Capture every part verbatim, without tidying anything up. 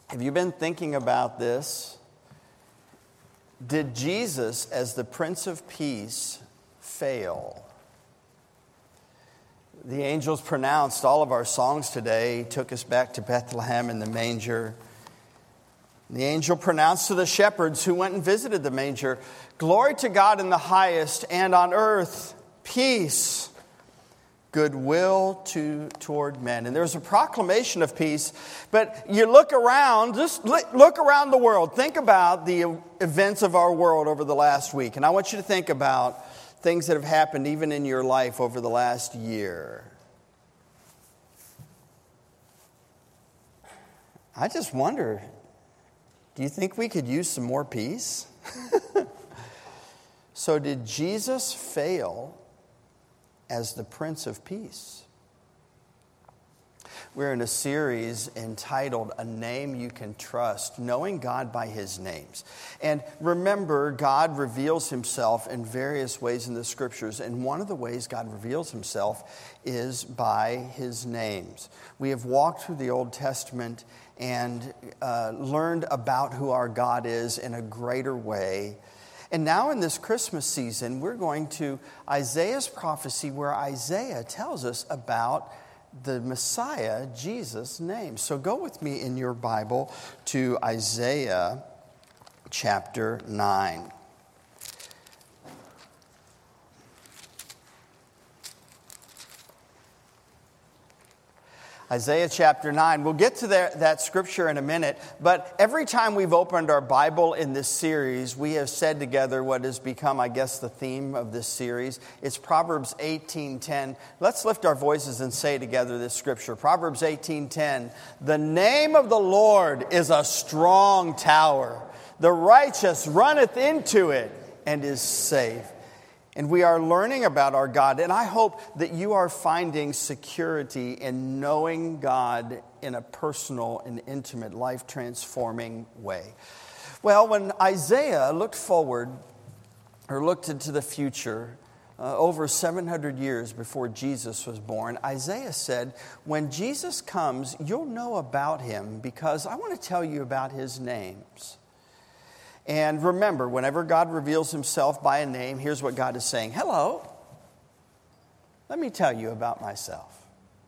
Have you been thinking about this? Did Jesus, as the Prince of Peace, fail? The angels pronounced all of our songs today, took us back to Bethlehem in the manger. The angel pronounced to the shepherds who went and visited the manger, "Glory to God in the highest, and on earth, peace, goodwill to toward men." And there's a proclamation of peace, but you look around, just look around the world. Think about the events of our world over the last week. And I want you to think about things that have happened even in your life over the last year. I just wonder, do you think we could use some more peace? So did Jesus fail as the Prince of Peace? We're in a series entitled A Name You Can Trust, knowing God by His names. And remember, God reveals Himself in various ways in the Scriptures. And one of the ways God reveals Himself is by His names. We have walked through the Old Testament and uh, learned about who our God is in a greater way. And now in this Christmas season, we're going to Isaiah's prophecy, where Isaiah tells us about the Messiah, Jesus' name. So go with me in your Bible to Isaiah chapter nine. Isaiah chapter nine. We'll get to that, that scripture in a minute, but every time we've opened our Bible in this series, we have said together what has become, I guess, the theme of this series. It's Proverbs eighteen ten. Let's lift our voices and say together this scripture. Proverbs eighteen ten. "The name of the Lord is a strong tower. The righteous runneth into it and is safe." And we are learning about our God. And I hope that you are finding security in knowing God in a personal and intimate, life-transforming way. Well, when Isaiah looked forward, or looked into the future, uh, over seven hundred years before Jesus was born, Isaiah said, when Jesus comes, you'll know about Him because I want to tell you about His names. And remember, whenever God reveals Himself by a name, here's what God is saying. Hello, let me tell you about myself.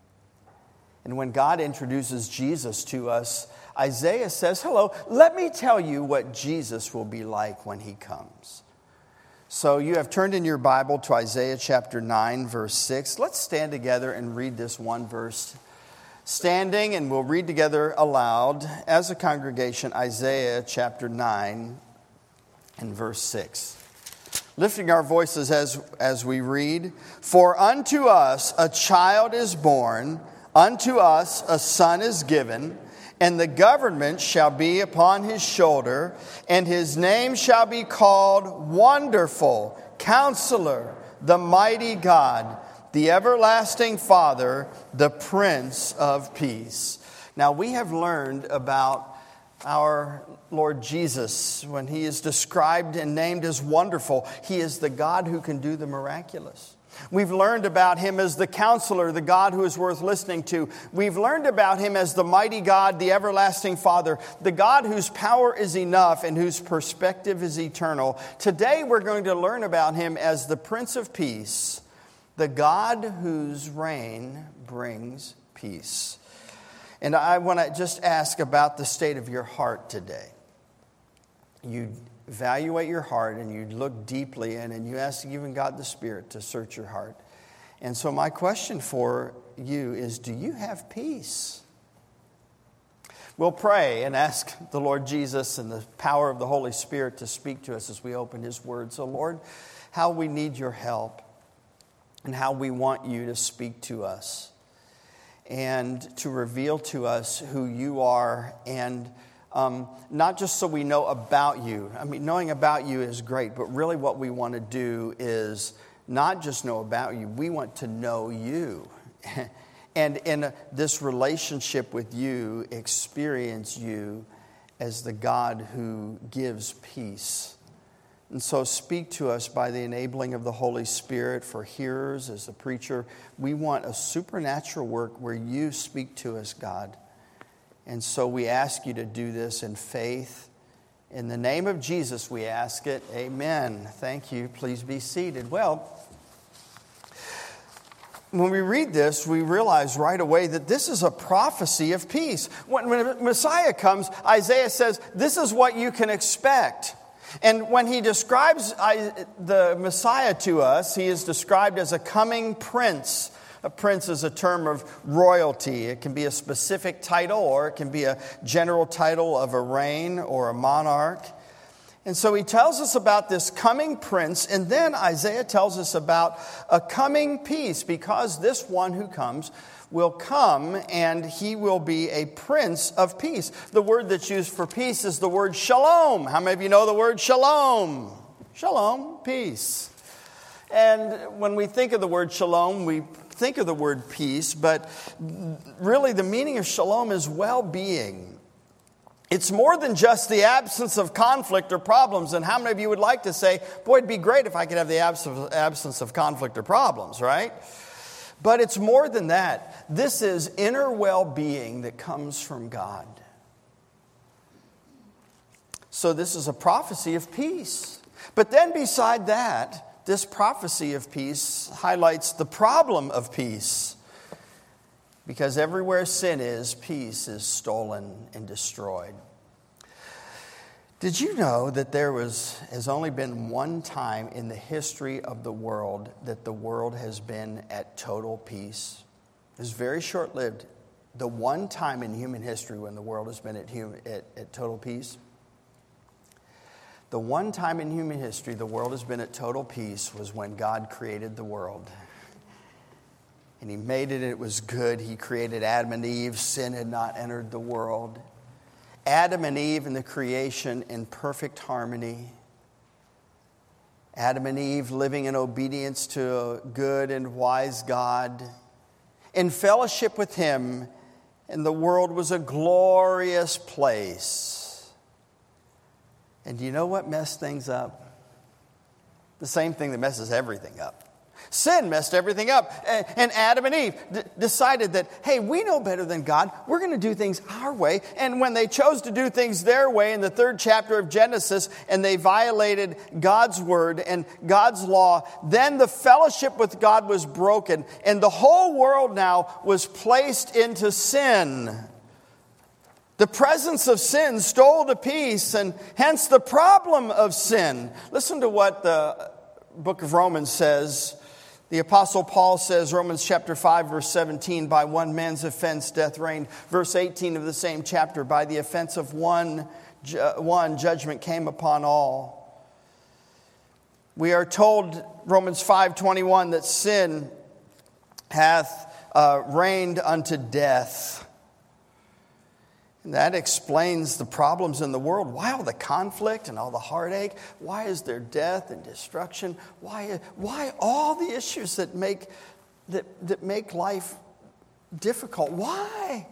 And when God introduces Jesus to us, Isaiah says, hello, let me tell you what Jesus will be like when He comes. So you have turned in your Bible to Isaiah chapter nine, verse six. Let's stand together and read this one verse. Standing, and we'll read together aloud as a congregation, Isaiah chapter nine and verse six. Lifting our voices as, as we read. "For unto us a child is born, unto us a son is given, and the government shall be upon His shoulder, and His name shall be called Wonderful, Counselor, the Mighty God, the Everlasting Father, the Prince of Peace." Now we have learned about our Lord Jesus when He is described and named as wonderful. He is the God who can do the miraculous. We've learned about Him as the Counselor, the God who is worth listening to. We've learned about Him as the mighty God, the everlasting Father, the God whose power is enough and whose perspective is eternal. Today we're going to learn about Him as the Prince of Peace, the God whose reign brings peace. And I want to just ask about the state of your heart today. You evaluate your heart and you look deeply in and you ask even God the Spirit to search your heart. And so my question for you is, do you have peace? We'll pray and ask the Lord Jesus and the power of the Holy Spirit to speak to us as we open His Word. So Lord, how we need your help and how we want you to speak to us and to reveal to us who you are, and um, not just so we know about you. I mean, knowing about you is great, but really what we want to do is not just know about you. We want to know you. And in this relationship with you, experience you as the God who gives peace. And so speak to us by the enabling of the Holy Spirit for hearers as the preacher. We want a supernatural work where you speak to us, God, And so we ask you to do this in faith. In the name of Jesus, we ask it. Amen. Thank you. Please be seated. Well, when we read this, we realize right away that this is a prophecy of peace. When, when Messiah comes, Isaiah says, this is what you can expect. And when he describes the Messiah to us, he is described as a coming prince. A prince is a term of royalty. It can be a specific title, or it can be a general title of a reign or a monarch. And so he tells us about this coming prince, and then Isaiah tells us about a coming peace, because this one who comes will come and he will be a prince of peace. The word that's used for peace is the word shalom. How many of you know the word shalom? Shalom, peace. And when we think of the word shalom, we think of the word peace, but really the meaning of shalom is well-being. It's more than just the absence of conflict or problems. And how many of you would like to say, boy, it'd be great if I could have the absence of conflict or problems, right? But it's more than that. This is inner well-being that comes from God. So this is a prophecy of peace. But then beside that, this prophecy of peace highlights the problem of peace. Because everywhere sin is, peace is stolen and destroyed. Did you know that there was has only been one time in the history of the world that the world has been at total peace? It was very short-lived. The one time in human history when the world has been at, human, at, at total peace. The one time in human history the world has been at total peace was when God created the world. And he made it, and it was good. He created Adam and Eve. Sin had not entered the world. Adam and Eve in the creation in perfect harmony. Adam and Eve living in obedience to a good and wise God. In fellowship with him, and the world was a glorious place. And do you know what messed things up? The same thing that messes everything up. Sin messed everything up. And Adam and Eve d- decided that, hey, we know better than God. We're going to do things our way. And when they chose to do things their way in the third chapter of Genesis, and they violated God's word and God's law, then the fellowship with God was broken. And the whole world now was placed into sin. The presence of sin stole the peace, and hence the problem of sin. Listen to what the book of Romans says. The Apostle Paul says, Romans chapter five, verse seventeen, by one man's offense death reigned. Verse eighteen of the same chapter, by the offense of one, ju- one judgment came upon all. We are told, Romans five twenty-one, that sin hath uh, reigned unto death. And that explains the problems in the world. Why all the conflict and all the heartache? Why is there death and destruction? Why, why all the issues that make, that, that make life difficult? Why?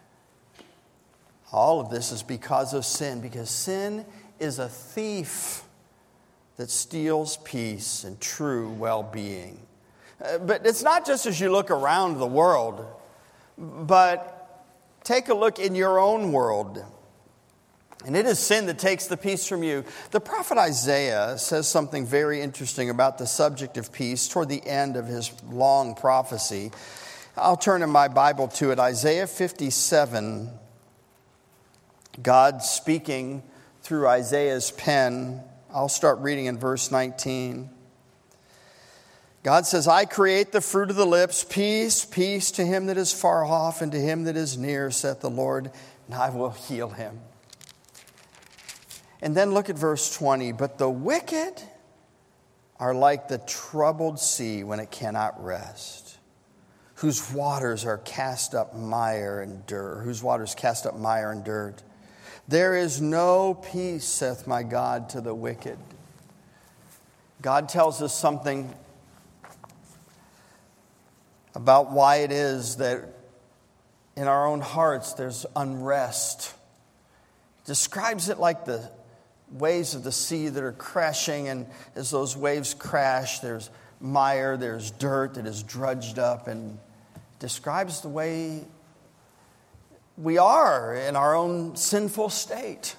All of this is because of sin. Because sin is a thief that steals peace and true well-being. Uh, but it's not just as you look around the world, but take a look in your own world. And it is sin that takes the peace from you. The prophet Isaiah says something very interesting about the subject of peace toward the end of his long prophecy. I'll turn in my Bible to it. Isaiah fifty-seven. God speaking through Isaiah's pen. I'll start reading in verse nineteen. God says, I create the fruit of the lips, peace, peace to him that is far off and to him that is near, saith the Lord, and I will heal him. And then look at verse twenty. But the wicked are like the troubled sea when it cannot rest, whose waters are cast up mire and dirt, whose waters cast up mire and dirt. There is no peace, saith my God, to the wicked. God tells us something about why it is that in our own hearts there's unrest. Describes it like the waves of the sea that are crashing, and as those waves crash, there's mire, there's dirt that is drudged up, and describes the way We are in our own sinful state.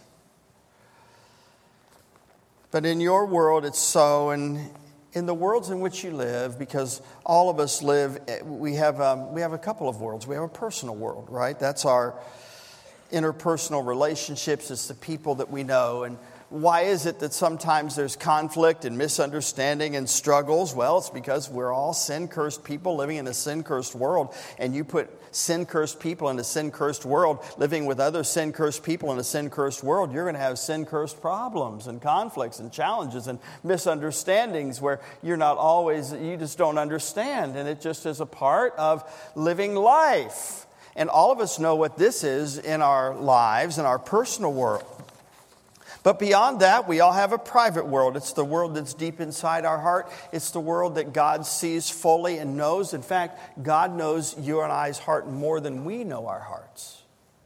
But in your world, it's so, and in the worlds in which you live, because all of us live, we have um, we have a couple of worlds. We have a personal world, right? That's our interpersonal relationships. It's the people that we know. And why is it that sometimes there's conflict and misunderstanding and struggles? Well, it's because we're all sin-cursed people living in a sin-cursed world. And you put sin-cursed people in a sin-cursed world, living with other sin-cursed people in a sin-cursed world, you're going to have sin-cursed problems and conflicts and challenges and misunderstandings where you're not always, you just don't understand. And it just is a part of living life. And all of us know what this is in our lives, in our personal world. But beyond that, we all have a private world. It's the world that's deep inside our heart. It's the world that God sees fully and knows. In fact, God knows you and I's heart more than we know our hearts.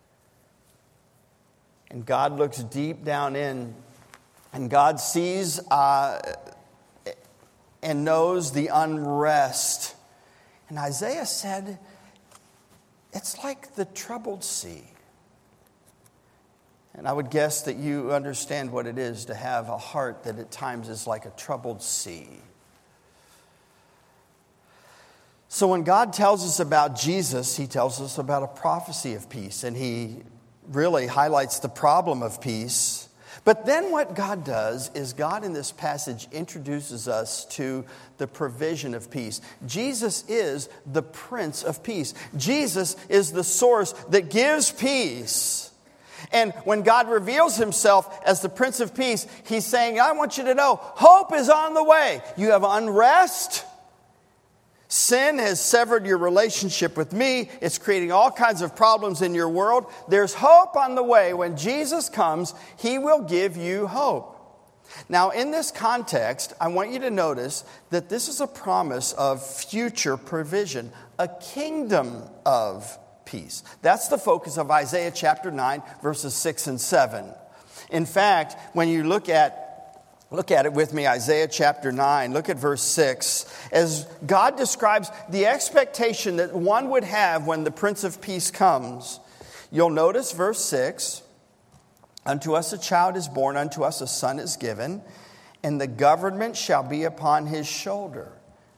And God looks deep down in, and God sees uh, and knows the unrest. And Isaiah said, it's like the troubled sea. And I would guess that you understand what it is to have a heart that at times is like a troubled sea. So when God tells us about Jesus, he tells us about a prophecy of peace. And he really highlights the problem of peace. But then what God does is God in this passage introduces us to the provision of peace. Jesus is the Prince of Peace. Jesus is the source that gives peace. And when God reveals himself as the Prince of Peace, he's saying, I want you to know, hope is on the way. You have unrest. Sin has severed your relationship with me. It's creating all kinds of problems in your world. There's hope on the way. When Jesus comes, he will give you hope. Now, in this context, I want you to notice that this is a promise of future provision, a kingdom of peace. That's the focus of Isaiah chapter nine, verses six and seven. In fact, when you look at Look at it with me, Isaiah chapter nine. Look at verse six. As God describes the expectation that one would have when the Prince of Peace comes, you'll notice verse six. Unto us a child is born, unto us a son is given, and the government shall be upon his shoulder.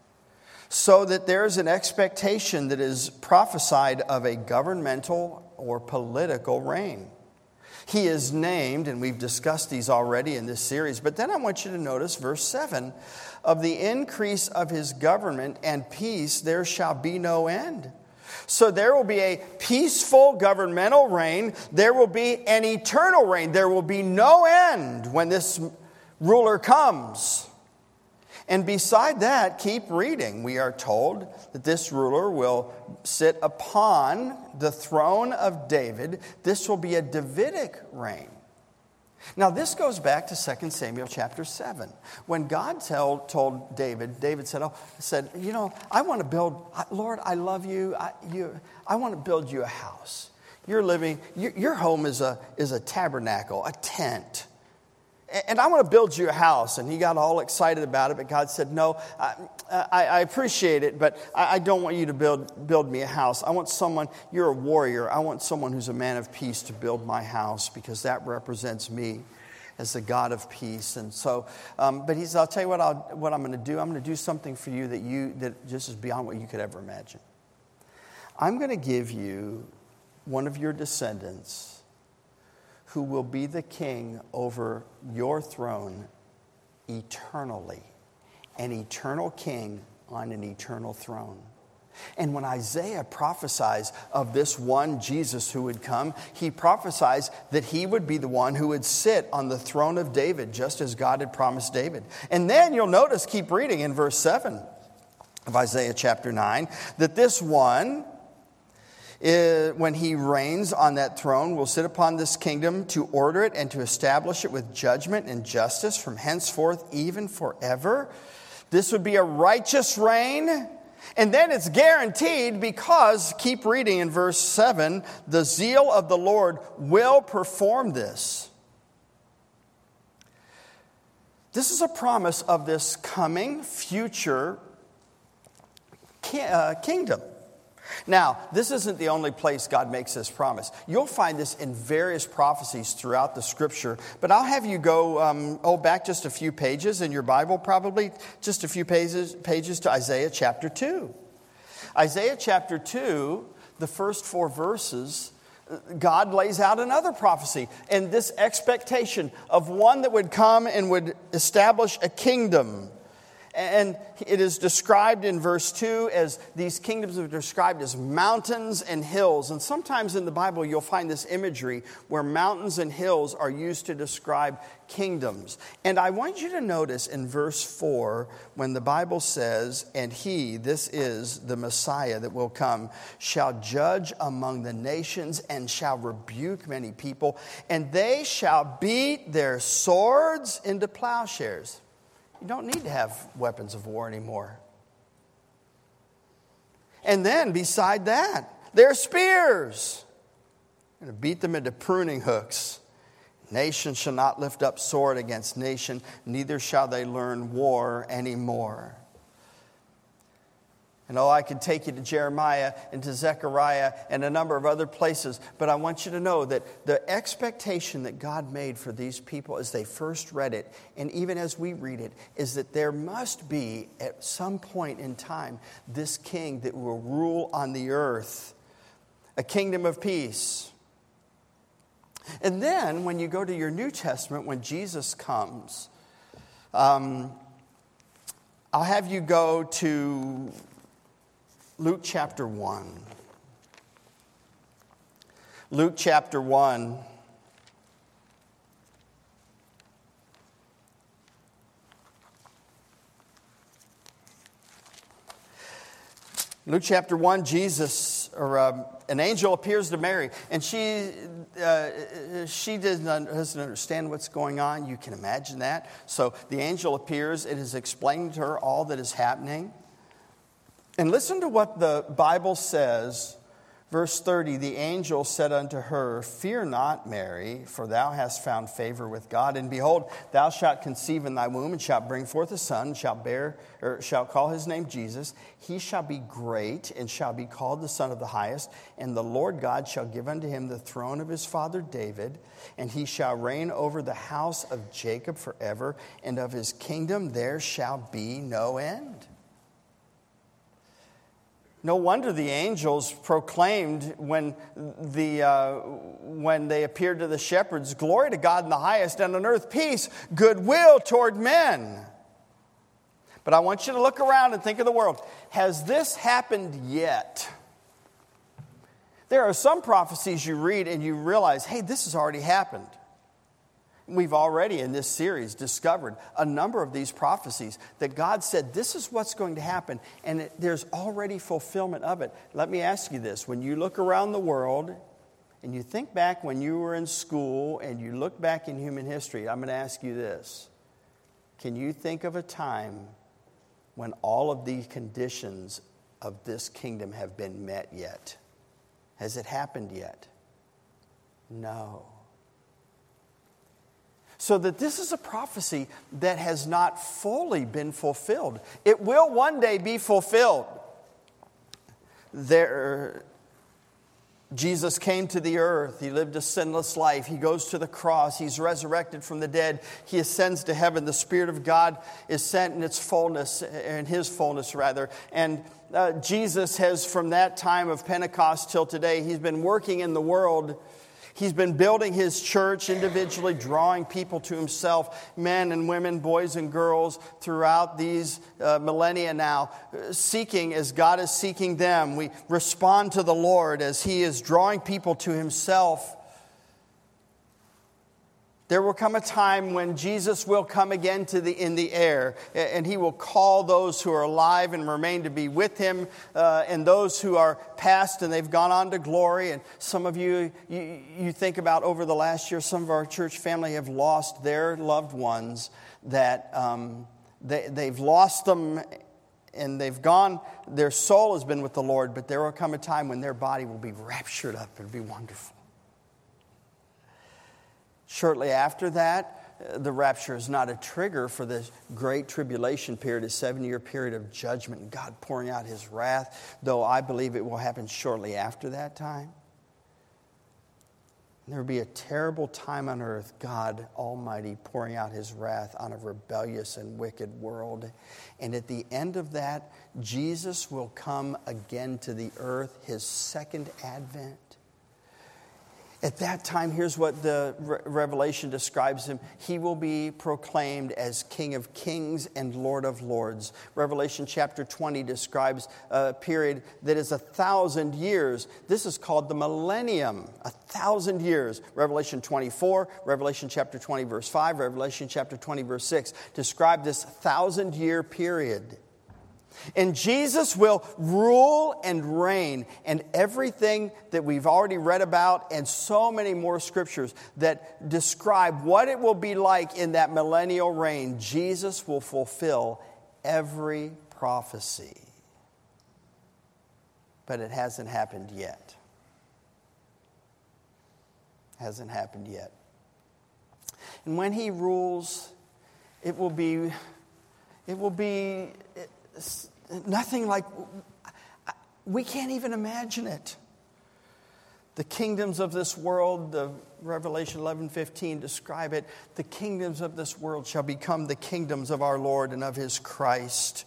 So that there is an expectation that is prophesied of a governmental or political reign. He is named, and we've discussed these already in this series, but then I want you to notice verse seven. Of the increase of his government and peace there shall be no end. So there will be a peaceful governmental reign. There will be an eternal reign. There will be no end when this ruler comes. And beside that, keep reading. We are told that this ruler will sit upon the throne of David. This will be a Davidic reign. Now, this goes back to Second Samuel chapter seven. When God tell, told David, David said, oh, said, you know, I want to build, Lord, I love you. I, you, I want to build you a house. You're living, your, your home is a, is a tabernacle, a tent. And I want to build you a house. And he got all excited about it. But God said, no, I, I, I appreciate it, but I, I don't want you to build, build me a house. I want someone, you're a warrior. I want someone who's a man of peace to build my house because that represents me as the God of peace. And so, um, but he said, I'll tell you what, I'll, what I'm going to do. I'm going to do something for you that you that just is beyond what you could ever imagine. I'm going to give you one of your descendants who will be the king over your throne eternally. An eternal king on an eternal throne. And when Isaiah prophesies of this one Jesus who would come, he prophesies that he would be the one who would sit on the throne of David, just as God had promised David. And then you'll notice, keep reading in verse seven of Isaiah chapter nine, that this one, when he reigns on that throne, will sit upon this kingdom to order it and to establish it with judgment and justice from henceforth even forever. This would be a righteous reign. And then it's guaranteed because, keep reading in verse seven, the zeal of the Lord will perform this. This is a promise of this coming future kingdom. Now, this isn't the only place God makes this promise. You'll find this in various prophecies throughout the Scripture. But I'll have you go, um, oh, back just a few pages in your Bible, probably just a few pages, pages to Isaiah chapter two. Isaiah chapter two, the first four verses, God lays out another prophecy. And this expectation of one that would come and would establish a kingdom. And it is described in verse two as these kingdoms are described as mountains and hills. And sometimes in the Bible you'll find this imagery where mountains and hills are used to describe kingdoms. And I want you to notice in verse four when the Bible says, "And he, this is the Messiah that will come, shall judge among the nations and shall rebuke many people, and they shall beat their swords into plowshares." You don't need to have weapons of war anymore. And then beside that, their spears. You're going to beat them into pruning hooks. Nation shall not lift up sword against nation, neither shall they learn war anymore. And oh, I could take you to Jeremiah and to Zechariah and a number of other places. But I want you to know that the expectation that God made for these people as they first read it, and even as we read it, is that there must be at some point in time this king that will rule on the earth, a kingdom of peace. And then when you go to your New Testament, when Jesus comes, um, I'll have you go to Luke chapter one. Luke chapter one. Luke chapter one, Jesus, or uh, an angel appears to Mary, and she uh, she doesn't, doesn't understand what's going on. You can imagine that. So the angel appears. It is explaining to her all that is happening. And listen to what the Bible says. Verse thirty, the angel said unto her, "Fear not, Mary, for thou hast found favor with God. And behold, thou shalt conceive in thy womb, and shalt bring forth a son, and shalt bear, or shalt call his name Jesus. He shall be great, and shall be called the Son of the Highest. And the Lord God shall give unto him the throne of his father David, and he shall reign over the house of Jacob forever, and of his kingdom there shall be no end." No wonder the angels proclaimed when the uh, when they appeared to the shepherds, "Glory to God in the highest, and on earth peace, goodwill toward men." But I want you to look around and think of the world. Has this happened yet? There are some prophecies you read and you realize, hey, this has already happened. We've already in this series discovered a number of these prophecies that God said this is what's going to happen, and it, there's already fulfillment of it. Let me ask you this. When you look around the world and you think back when you were in school and you look back in human history, I'm going to ask you this. Can you think of a time when all of the conditions of this kingdom have been met yet? Has it happened yet? No. So that this is a prophecy that has not fully been fulfilled. It will one day be fulfilled. There, Jesus came to the earth. He lived a sinless life. He goes to the cross. He's resurrected from the dead. He ascends to heaven. The Spirit of God is sent in its fullness, in His fullness rather. And uh, Jesus has, from that time of Pentecost till today, He's been working in the world. He's been building His church individually, drawing people to Himself, men and women, boys and girls, throughout these uh, millennia now, seeking as God is seeking them. We respond to the Lord as He is drawing people to Himself. There will come a time when Jesus will come again to the in the air, and He will call those who are alive and remain to be with Him, uh, and those who are past and they've gone on to glory. And some of you, you, you think about over the last year, some of our church family have lost their loved ones, that um, they, they've lost them and they've gone, their soul has been with the Lord, but there will come a time when their body will be raptured up. It'll be wonderful. Shortly after that, the rapture is not a trigger for this great tribulation period, a seven-year period of judgment, and God pouring out his wrath, though I believe it will happen shortly after that time. There will be a terrible time on earth, God Almighty pouring out his wrath on a rebellious and wicked world. And at the end of that, Jesus will come again to the earth, his second advent. At that time, here's what the Re- Revelation describes him. He will be proclaimed as King of Kings and Lord of Lords. Revelation chapter twenty describes a period that is a thousand years. This is called the millennium, a thousand years. Revelation twenty-four, Revelation chapter twenty, verse five, Revelation chapter twenty, verse six describe this thousand-year period. And Jesus will rule and reign, and everything that we've already read about and so many more scriptures that describe what it will be like in that millennial reign, Jesus will fulfill every prophecy. But it hasn't happened yet. Hasn't happened yet. And when he rules, it will be, it will be... It, nothing like, we can't even imagine it. The kingdoms of this world, the Revelation eleven fifteen describe it. The kingdoms of this world shall become the kingdoms of our Lord and of his Christ.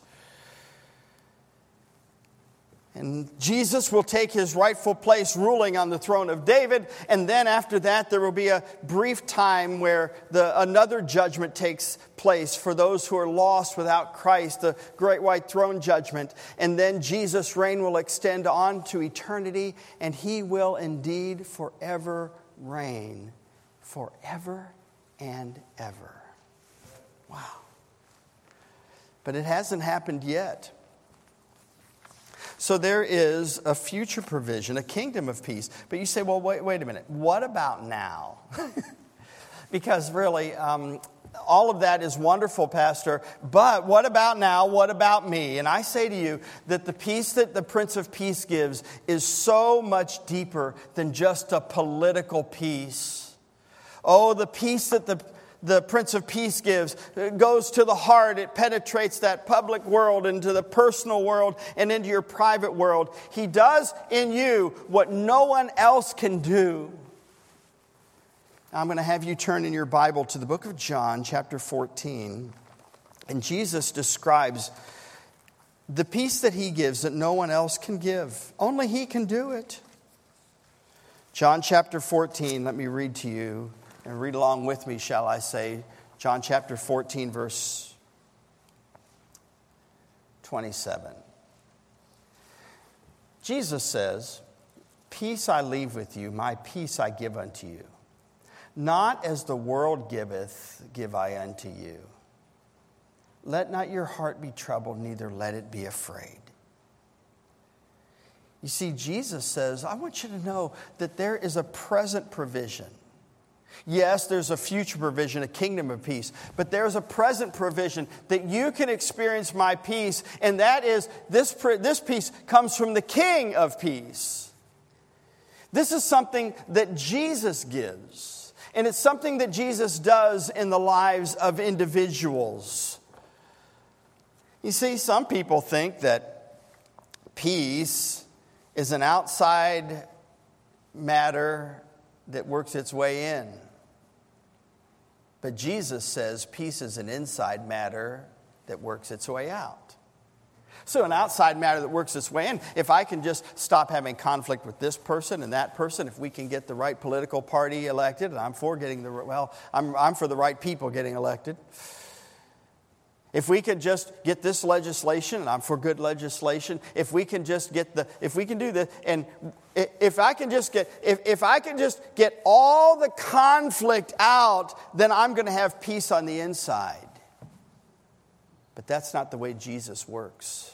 And Jesus will take his rightful place ruling on the throne of David. And then after that, there will be a brief time where the, another judgment takes place for those who are lost without Christ, the great white throne judgment. And then Jesus' reign will extend on to eternity, and he will indeed forever reign. Forever and ever. Wow. But it hasn't happened yet. So there is a future provision, a kingdom of peace. But you say, well, wait, wait a minute. What about now? Because really, um, all of that is wonderful, Pastor. But what about now? What about me? And I say to you that the peace that the Prince of Peace gives is so much deeper than just a political peace. Oh, the peace that the The Prince of Peace gives. It goes to the heart. It penetrates that public world into the personal world and into your private world. He does in you what no one else can do. I'm going to have you turn in your Bible to the book of John, chapter fourteen. And Jesus describes the peace that he gives that no one else can give. Only he can do it. John chapter fourteen, let me read to you. And read along with me, shall I say, John chapter fourteen, verse twenty-seven. Jesus says, "Peace I leave with you, my peace I give unto you. Not as the world giveth, give I unto you. Let not your heart be troubled, neither let it be afraid." You see, Jesus says, I want you to know that there is a present provision. Yes, there's a future provision, a kingdom of peace, but there's a present provision that you can experience my peace, and that is this, this peace comes from the King of Peace. This is something that Jesus gives, and it's something that Jesus does in the lives of individuals. You see, some people think that peace is an outside matter that works its way in. But Jesus says peace is an inside matter that works its way out. So an outside matter that works its way in, if I can just stop having conflict with this person and that person, if we can get the right political party elected, and I'm for getting the, well, I'm, I'm for the right people getting elected. If we could just get this legislation, and I'm for good legislation, if we can just get the, if we can do this, and if I can just get, if, if I can just get all the conflict out, then I'm going to have peace on the inside. But that's not the way Jesus works.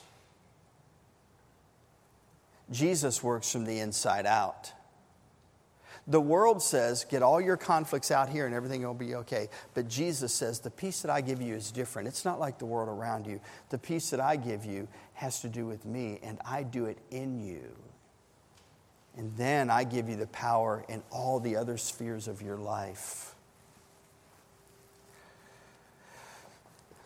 Jesus works from the inside out. The world says, get all your conflicts out here and everything will be okay. But Jesus says, the peace that I give you is different. It's not like the world around you. The peace that I give you has to do with me, and I do it in you. And then I give you the power in all the other spheres of your life.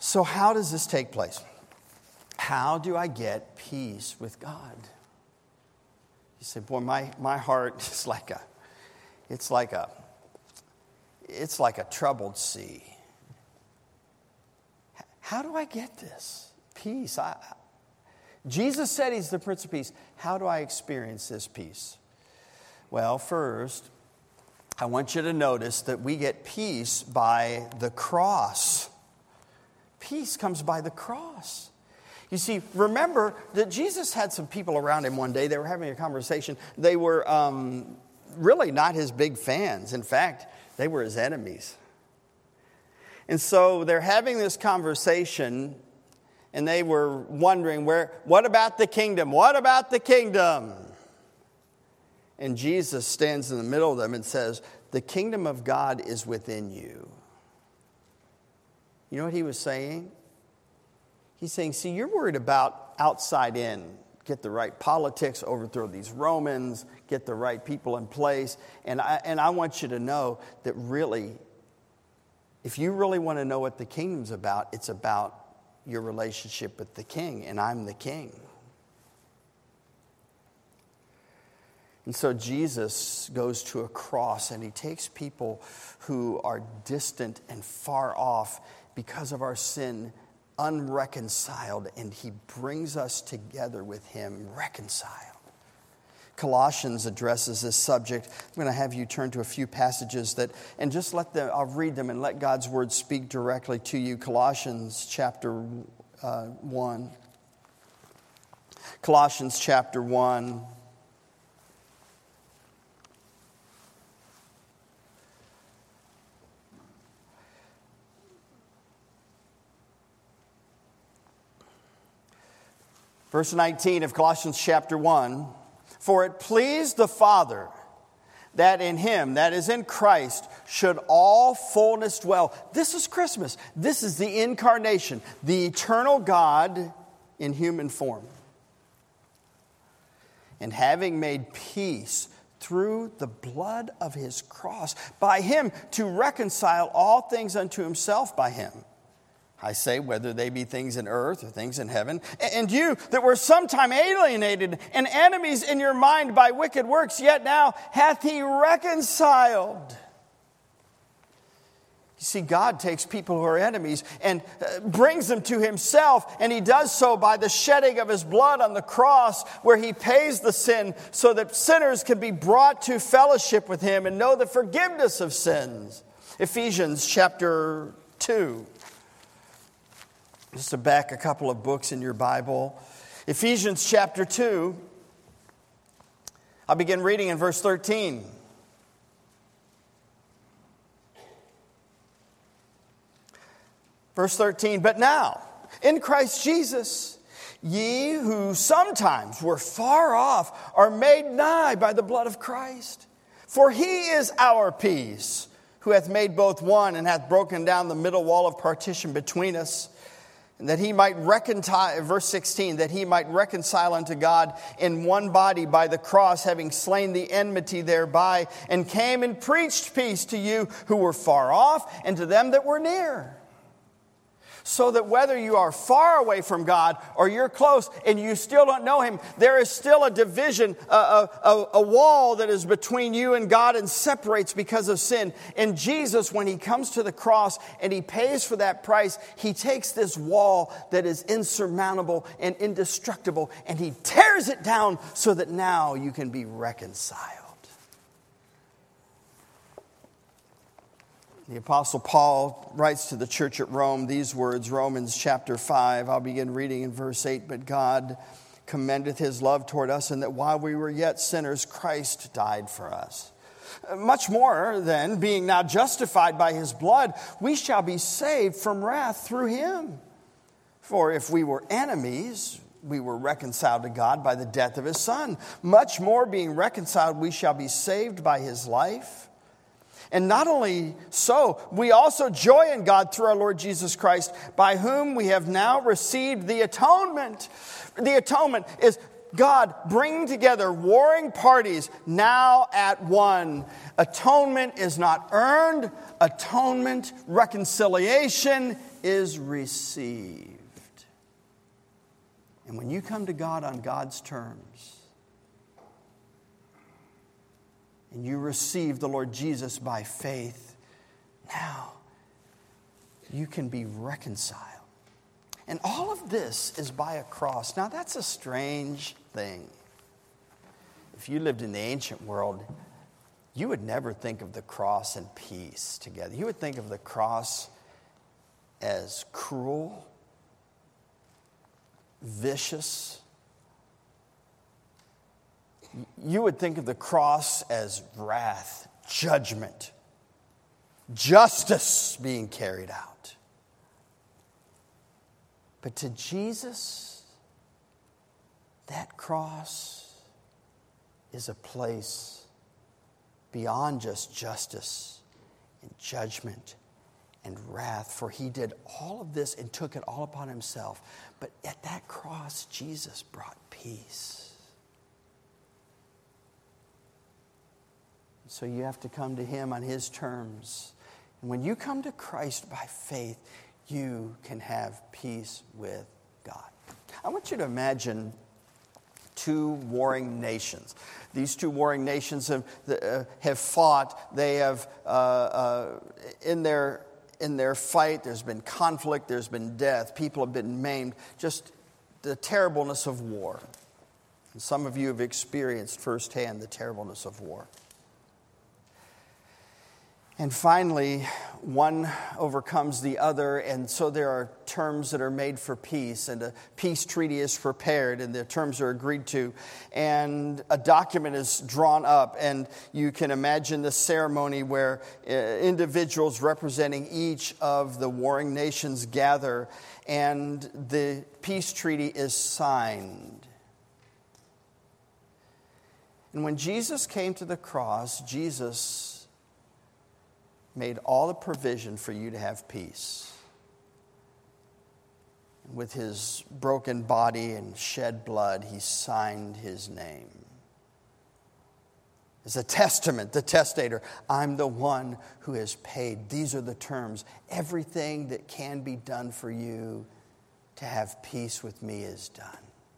So how does this take place? How do I get peace with God? You say, boy, my, my heart is like a, it's like a, it's like a troubled sea. How do I get this peace? I, Jesus said he's the Prince of Peace. How do I experience this peace? Well, first, I want you to notice that we get peace by the cross. Peace comes by the cross. You see, remember that Jesus had some people around him one day. They were having a conversation. They were um, really not his big fans. In fact, they were his enemies. And so they're having this conversation, and they were wondering, where, what about the kingdom? What about the kingdom? And Jesus stands in the middle of them and says, the kingdom of God is within you. You know what he was saying? He's saying, see, you're worried about outside in. Get the right politics, overthrow these Romans, get the right people in place. And I, and I want you to know that really, if you really want to know what the kingdom's about, it's about your relationship with the king, and I'm the king. And so Jesus goes to a cross, and he takes people who are distant and far off because of our sin, unreconciled, and he brings us together with him, reconciled. Colossians addresses this subject. I'm going to have you turn to a few passages that, and just let them, I'll read them and let God's word speak directly to you. Colossians chapter uh, one. Colossians chapter one. Verse nineteen of Colossians chapter one, for it pleased the Father that in him, that is in Christ, should all fullness dwell. This is Christmas. This is the incarnation, the eternal God in human form. And having made peace through the blood of his cross, by him to reconcile all things unto himself by him. I say, whether they be things in earth or things in heaven. And you that were sometime alienated and enemies in your mind by wicked works, yet now hath he reconciled. You see, God takes people who are enemies and brings them to himself. And he does so by the shedding of his blood on the cross, where he pays the sin so that sinners can be brought to fellowship with him and know the forgiveness of sins. Ephesians chapter two. Just to back a couple of books in your Bible. Ephesians chapter two. I'll begin reading in verse thirteen. Verse thirteen, but now, in Christ Jesus, ye who sometimes were far off are made nigh by the blood of Christ. For he is our peace, who hath made both one, and hath broken down the middle wall of partition between us, and that he might reconcile, verse sixteen, that he might reconcile unto God in one body by the cross, having slain the enmity thereby, and came and preached peace to you who were far off, and to them that were near. So that whether you are far away from God or you're close and you still don't know him, there is still a division, a, a, a wall that is between you and God and separates because of sin. And Jesus, when he comes to the cross and he pays for that price, he takes this wall that is insurmountable and indestructible and he tears it down so that now you can be reconciled. The Apostle Paul writes to the church at Rome these words, Romans chapter five. I'll begin reading in verse eight. But God commendeth his love toward us, and that while we were yet sinners, Christ died for us. Much more then, being now justified by his blood, we shall be saved from wrath through him. For if we were enemies, we were reconciled to God by the death of his Son. Much more, being reconciled, we shall be saved by his life. And not only so, we also joy in God through our Lord Jesus Christ, by whom we have now received the atonement. The atonement is God bringing together warring parties now at one. Atonement is not earned. Atonement, reconciliation is received. And when you come to God on God's terms, and you receive the Lord Jesus by faith, now you can be reconciled. And all of this is by a cross. Now that's a strange thing. If you lived in the ancient world, you would never think of the cross and peace together. You would think of the cross as cruel, vicious. You would think of the cross as wrath, judgment, justice being carried out. But to Jesus, that cross is a place beyond just justice and judgment and wrath, for he did all of this and took it all upon himself. But at that cross, Jesus brought peace. So you have to come to him on his terms. And when you come to Christ by faith, you can have peace with God. I want you to imagine two warring nations. These two warring nations have, uh, have fought. They have, uh, uh, in their in their fight, there's been conflict, there's been death. People have been maimed. Just the terribleness of war. And some of you have experienced firsthand the terribleness of war. And finally, one overcomes the other, and so there are terms that are made for peace, and a peace treaty is prepared, and the terms are agreed to, and a document is drawn up, and you can imagine the ceremony where uh, individuals representing each of the warring nations gather, and the peace treaty is signed. And when Jesus came to the cross, Jesus made all the provision for you to have peace. With his broken body and shed blood, he signed his name. As a testament, the testator, I'm the one who has paid. These are the terms. Everything that can be done for you to have peace with me is done.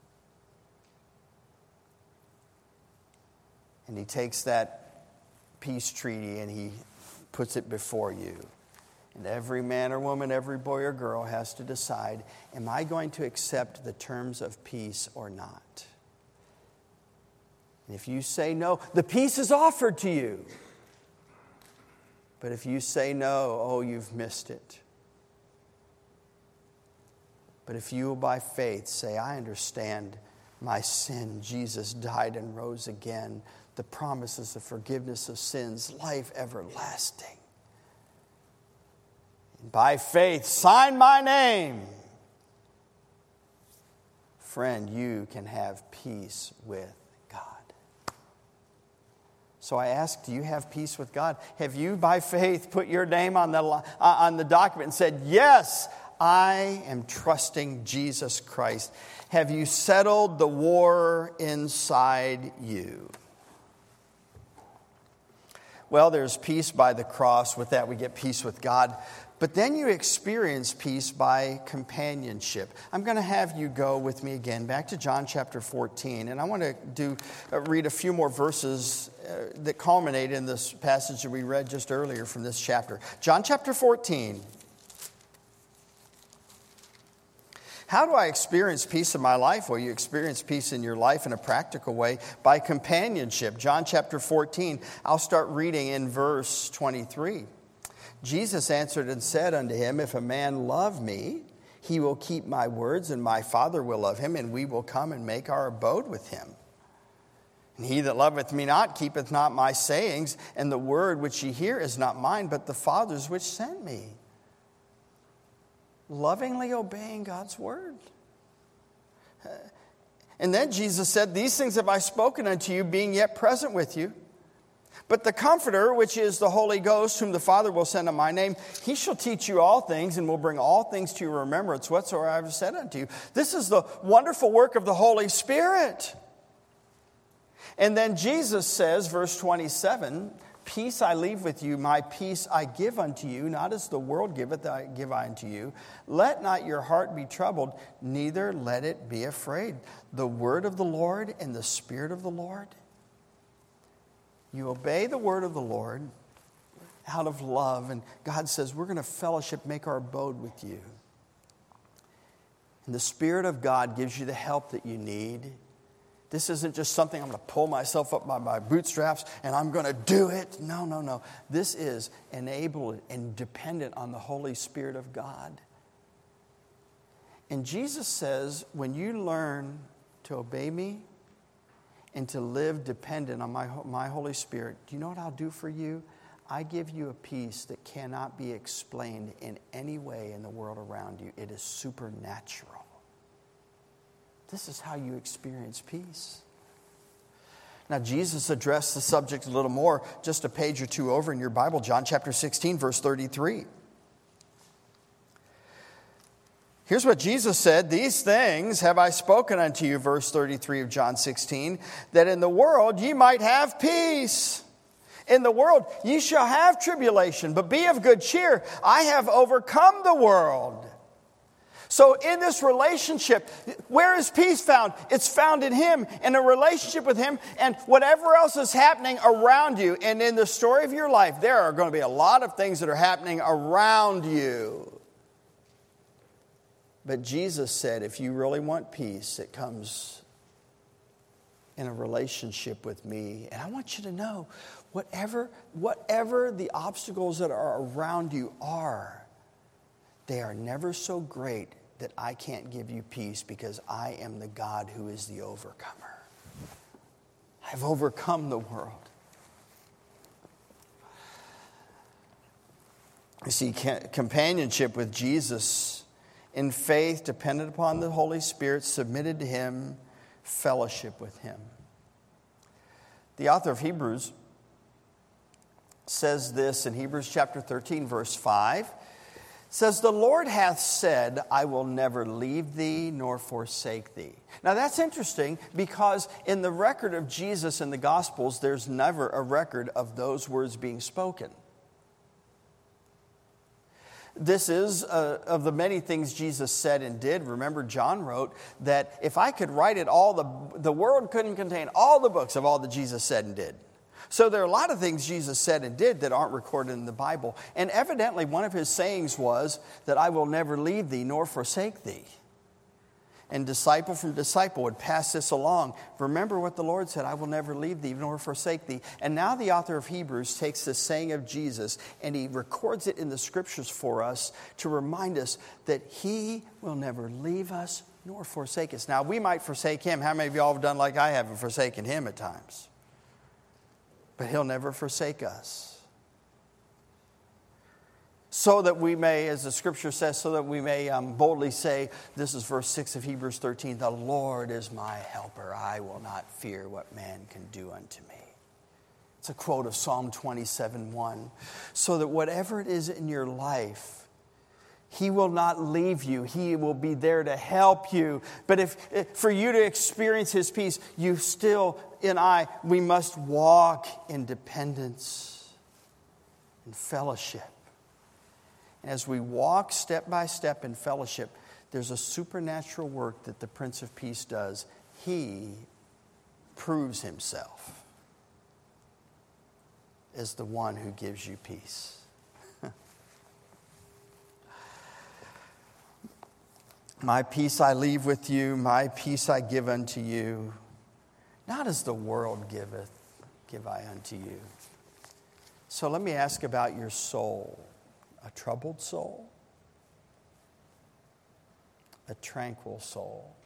And he takes that peace treaty and he puts it before you. And every man or woman, every boy or girl has to decide, am I going to accept the terms of peace or not? And if you say no, the peace is offered to you. But if you say no, oh, you've missed it. But if you will by faith say, I understand my sin, Jesus died and rose again, the promises of forgiveness of sins, life everlasting. And by faith, sign my name. Friend, you can have peace with God. So I ask, do you have peace with God? Have you, by faith, put your name on the, uh, on the document and said, yes, I am trusting Jesus Christ? Have you settled the war inside you? Well, there's peace by the cross. With that, we get peace with God. But then you experience peace by companionship. I'm going to have you go with me again back to John chapter fourteen. And I want to do uh, read a few more verses uh, that culminate in this passage that we read just earlier from this chapter. John chapter fourteen. How do I experience peace in my life? Well, you experience peace in your life in a practical way by companionship. John chapter fourteen, I'll start reading in verse twenty-three. Jesus answered and said unto him, if a man love me, he will keep my words, and my Father will love him, and we will come and make our abode with him. And he that loveth me not keepeth not my sayings, and the word which ye hear is not mine, but the Father's which sent me. Lovingly obeying God's word. And then Jesus said, these things have I spoken unto you, being yet present with you. But the Comforter, which is the Holy Ghost, whom the Father will send in my name, he shall teach you all things, and will bring all things to your remembrance, whatsoever I have said unto you. This is the wonderful work of the Holy Spirit. And then Jesus says, verse twenty-seven, peace I leave with you, my peace I give unto you, not as the world giveth, I give I unto you. Let not your heart be troubled, neither let it be afraid. The word of the Lord and the Spirit of the Lord. You obey the word of the Lord out of love, and God says, we're going to fellowship, make our abode with you. And the Spirit of God gives you the help that you need. This isn't just something I'm going to pull myself up by my bootstraps and I'm going to do it. No, no, no. This is enabled and dependent on the Holy Spirit of God. And Jesus says, when you learn to obey me and to live dependent on my, my Holy Spirit, do you know what I'll do for you? I give you a peace that cannot be explained in any way in the world around you. It is supernatural. This is how you experience peace. Now, Jesus addressed the subject a little more, just a page or two over in your Bible, John chapter sixteen, verse thirty-three. Here's what Jesus said, these things have I spoken unto you, verse thirty-three of John sixteen, that in the world ye might have peace. In the world ye shall have tribulation, but be of good cheer. I have overcome the world. So in this relationship, where is peace found? It's found in Him, in a relationship with Him, and whatever else is happening around you. And in the story of your life, there are going to be a lot of things that are happening around you. But Jesus said, if you really want peace, it comes in a relationship with me. And I want you to know, whatever, whatever the obstacles that are around you are, they are never so great that I can't give you peace, because I am the God who is the overcomer. I've overcome the world. You see, companionship with Jesus in faith, dependent upon the Holy Spirit, submitted to Him, fellowship with Him. The author of Hebrews says this in Hebrews chapter thirteen, verse five. Says, the Lord hath said, I will never leave thee nor forsake thee. Now that's interesting, because in the record of Jesus in the Gospels, there's never a record of those words being spoken. This is uh, of the many things Jesus said and did. Remember, John wrote that if I could write it all, the, the world couldn't contain all the books of all that Jesus said and did. So there are a lot of things Jesus said and did that aren't recorded in the Bible. And evidently one of his sayings was that I will never leave thee nor forsake thee. And disciple from disciple would pass this along. Remember what the Lord said, I will never leave thee nor forsake thee. And now the author of Hebrews takes this saying of Jesus and he records it in the scriptures for us to remind us that He will never leave us nor forsake us. Now we might forsake Him. How many of y'all have done like I have and forsaken Him at times? But He'll never forsake us. So that we may, as the scripture says, so that we may um, boldly say, this is verse six of Hebrews thirteen, the Lord is my helper. I will not fear what man can do unto me. It's a quote of Psalm twenty-seven one. So that whatever it is in your life, He will not leave you. He will be there to help you. But if, if for you to experience His peace, you still and I, we must walk in dependence and fellowship. And as we walk step by step in fellowship, there's a supernatural work that the Prince of Peace does. He proves Himself as the one who gives you peace. My peace I leave with you, my peace I give unto you. Not as the world giveth, give I unto you. So let me ask about your soul. A troubled soul? A tranquil soul?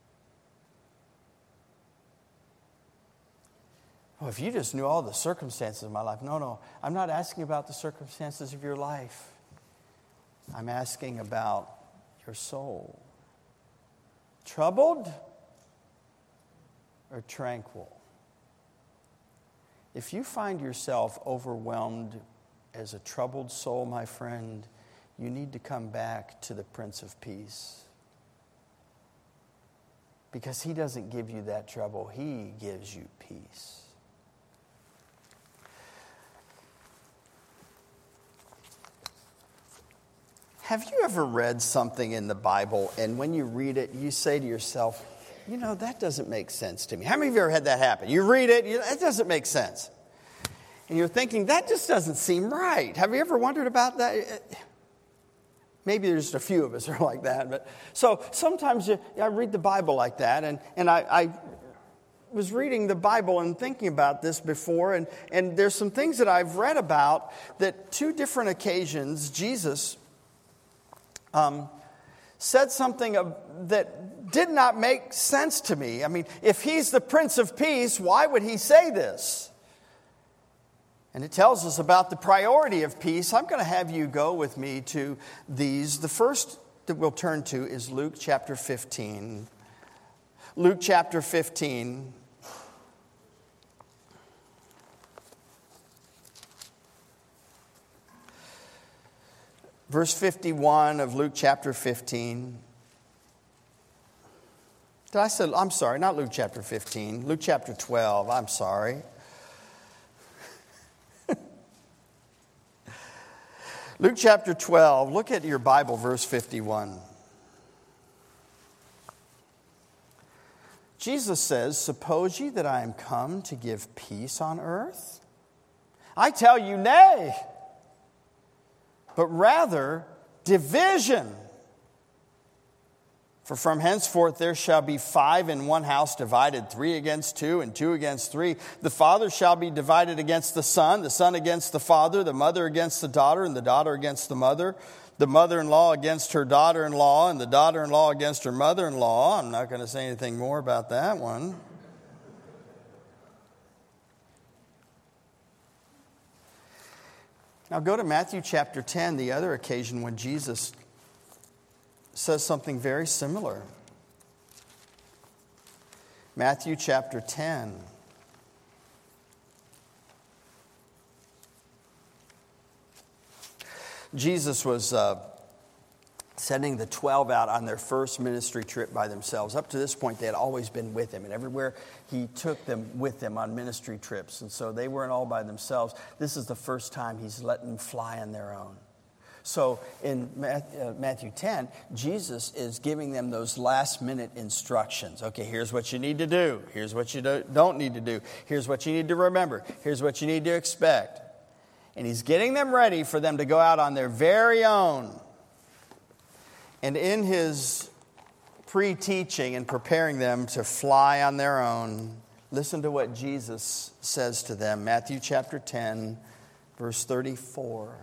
Oh, if you just knew all the circumstances of my life. No, no, I'm not asking about the circumstances of your life. I'm asking about your soul. Troubled or tranquil? If you find yourself overwhelmed as a troubled soul, my friend, you need to come back to the Prince of Peace. because he doesn't give you that trouble. He gives you peace. Have you ever read something in the Bible, and when you read it, you say to yourself, you know, that doesn't make sense to me? How many of you ever had that happen? You read it, you, it doesn't make sense. And you're thinking, that just doesn't seem right. Have you ever wondered about that? Maybe there's just a few of us are like that. But so sometimes you, I read the Bible like that, and, and I, I was reading the Bible and thinking about this before, and, and there's some things that I've read about that two different occasions, Jesus um, said something of, that did not make sense to me. I mean, if he's the Prince of Peace, why would he say this? And it tells us about the priority of peace. I'm going to have you go with me to these. The first that we'll turn to is Luke chapter fifteen. Luke chapter fifteen. Verse fifty-one of Luke chapter fifteen. Did I say, I'm sorry, not Luke chapter fifteen. Luke chapter twelve, I'm sorry. Luke chapter twelve, look at your Bible, verse fifty-one. Jesus says, suppose ye that I am come to give peace on earth? I tell you, nay, but rather division. For from henceforth there shall be five in one house divided, three against two, and two against three. The father shall be divided against the son, the son against the father, the mother against the daughter, and the daughter against the mother, the mother-in-law against her daughter-in-law, and the daughter-in-law against her mother-in-law. I'm not going to say anything more about that one. Now go to Matthew chapter ten, the other occasion when Jesus says something very similar. Matthew chapter ten. Jesus was uh, sending the twelve out on their first ministry trip by themselves. Up to this point, they had always been with him, and everywhere he took them with him on ministry trips. And so they weren't all by themselves. This is the first time he's letting them fly on their own. So in Matthew ten, Jesus is giving them those last minute instructions. Okay, here's what you need to do. Here's what you don't need to do. Here's what you need to remember. Here's what you need to expect. And he's getting them ready for them to go out on their very own. And in his pre-teaching and preparing them to fly on their own, listen to what Jesus says to them. Matthew chapter ten, verse thirty-four.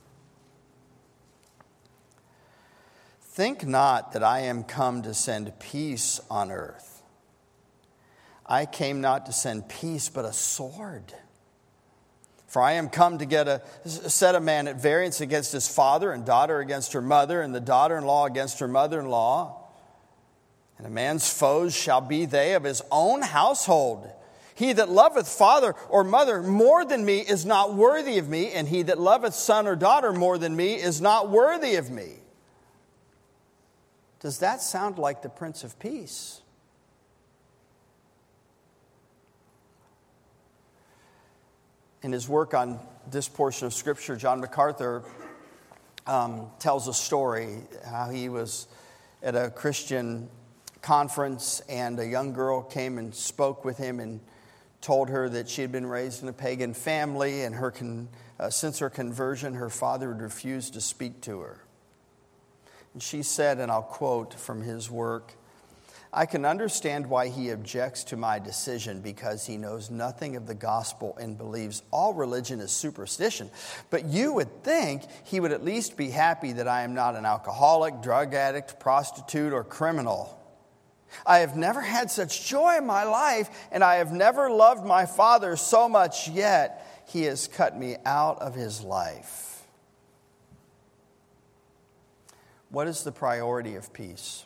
Think not that I am come to send peace on earth. I came not to send peace, but a sword. For I am come to get a set a man at variance against his father, and daughter against her mother, and the daughter-in-law against her mother-in-law. And a man's foes shall be they of his own household. He that loveth father or mother more than me is not worthy of me, and he that loveth son or daughter more than me is not worthy of me. Does that sound like the Prince of Peace? In his work on this portion of Scripture, John MacArthur um, tells a story how he was at a Christian conference and a young girl came and spoke with him and told her that she had been raised in a pagan family, and her con- uh, since her conversion, her father had refused to speak to her. And she said, and I'll quote from his work, I can understand why he objects to my decision, because he knows nothing of the gospel and believes all religion is superstition. But you would think he would at least be happy that I am not an alcoholic, drug addict, prostitute, or criminal. I have never had such joy in my life, and I have never loved my Father so much, yet he has cut me out of his life. What is the priority of peace?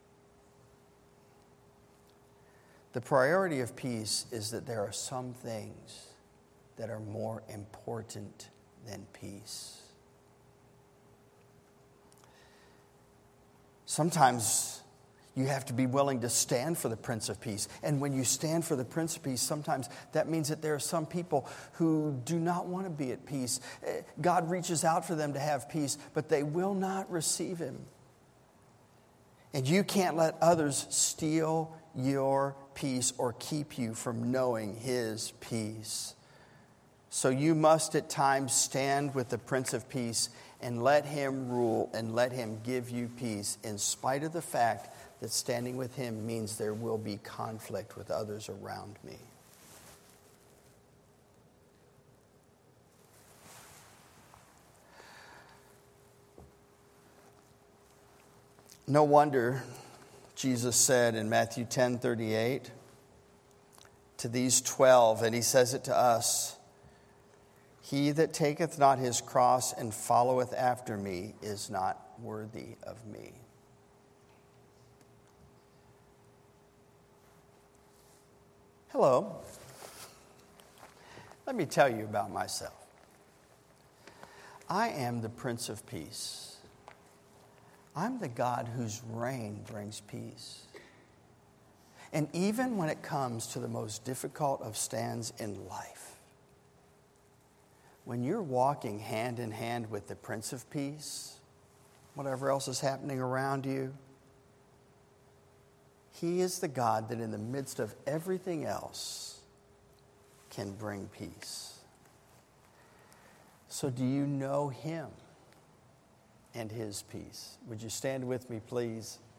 The priority of peace is that there are some things that are more important than peace. You You have to be willing to stand for the Prince of Peace. And when you stand for the Prince of Peace, sometimes that means that there are some people who do not want to be at peace. God reaches out for them to have peace, but they will not receive him. And you can't let others steal your peace or keep you from knowing his peace. So you must at times stand with the Prince of Peace and let him rule and let him give you peace, in spite of the fact that standing with him means there will be conflict with others around me. No wonder Jesus said in Matthew ten thirty-eight to these twelve, and he says it to us, "He that taketh not his cross and followeth after me is not worthy of me." Hello. Let me tell you about myself. I am the Prince of Peace. I'm the God whose reign brings peace. And even when it comes to the most difficult of stands in life, when you're walking hand in hand with the Prince of Peace, whatever else is happening around you, he is the God that in the midst of everything else can bring peace. So do you know him and his peace? Would you stand with me, please?